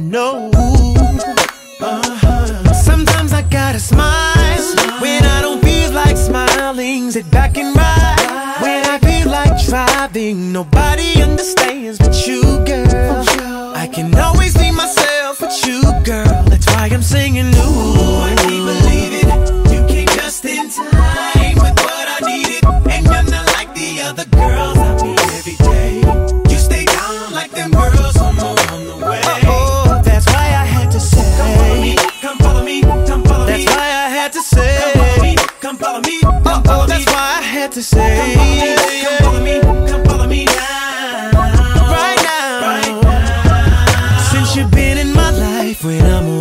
know. Sometimes I gotta smile when I don't feel like smiling. Sit back and ride when I feel like driving. Nobody understands but you, girl. I can always be myself with you, girl. That's why I'm singing. Ooh, I can't believe it. You came just in time with what I needed, and you're not like the other girls I meet every day. You stay down like them girls on the way. Oh, that's why I had to say. Come follow me, come follow me. That's why I had to say. Come follow me, come follow me. That's why I had to say. Come follow me, come follow me now. Right now, since you've been in my life when I'm